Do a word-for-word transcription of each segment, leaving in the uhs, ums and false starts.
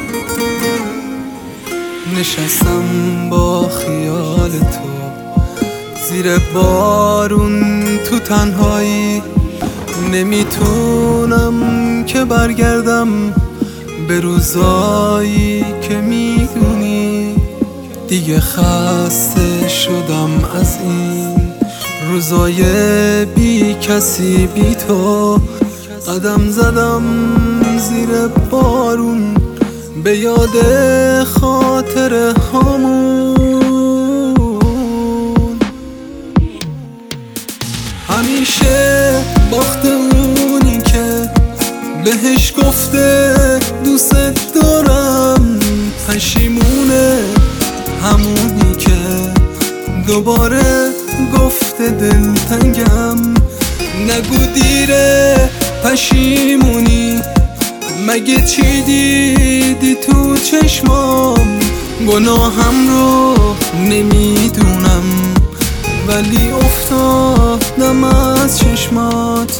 نشستم با خیال تو زیر بارون تو تنهایی، نمیتونم که برگردم به روزایی که میدونی. دیگه خسته شدم از این روزای بی کسی بی تو. قدم زدم زیر بارون به یاد خاطر هامون. همیشه باخت اونی که بهش گفته دوست دارم، پشیمونه همونی که دوباره گفته دلتنگم. نگو دیره پشیمونی، مگه چی دیدی تو چشمام؟ گناهم رو نمیدونم ولی افتادم از چشمات.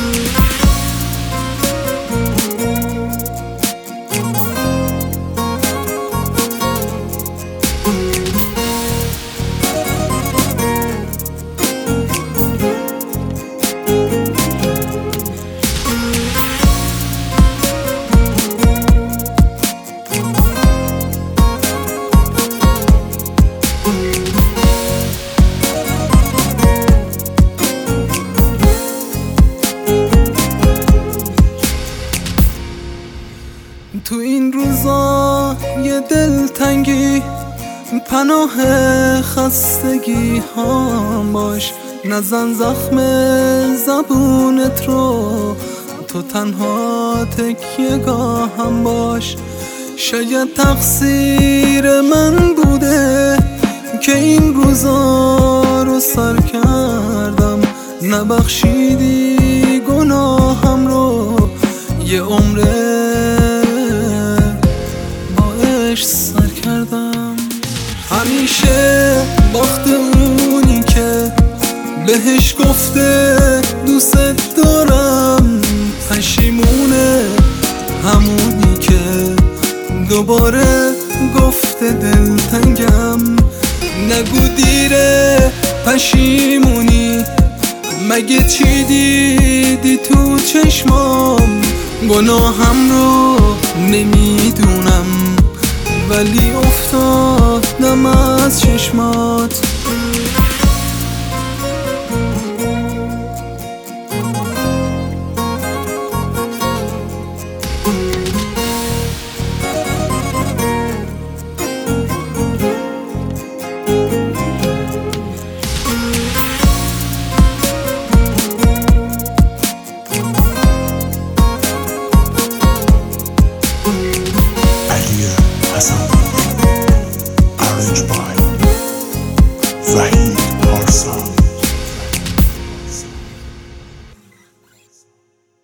تو این روزا یه دلتنگی پناه خستگی ها باش. نزن زخم زبونت رو، تو تنها تکیه گاهم باش. شاید تقصیر من بوده که این روزا رو سر کردم، نبخشیدی گناهم رو. یه عمره سر کردم. همیشه باخت اونی که بهش گفته دوست دارم، پشیمونه همونی که دوباره گفته دلتنگم. نگو دیره پشیمونی، مگه چی دیدی تو چشمام؟ گناهم رو نمیدونم ولی افتادم از چشمات.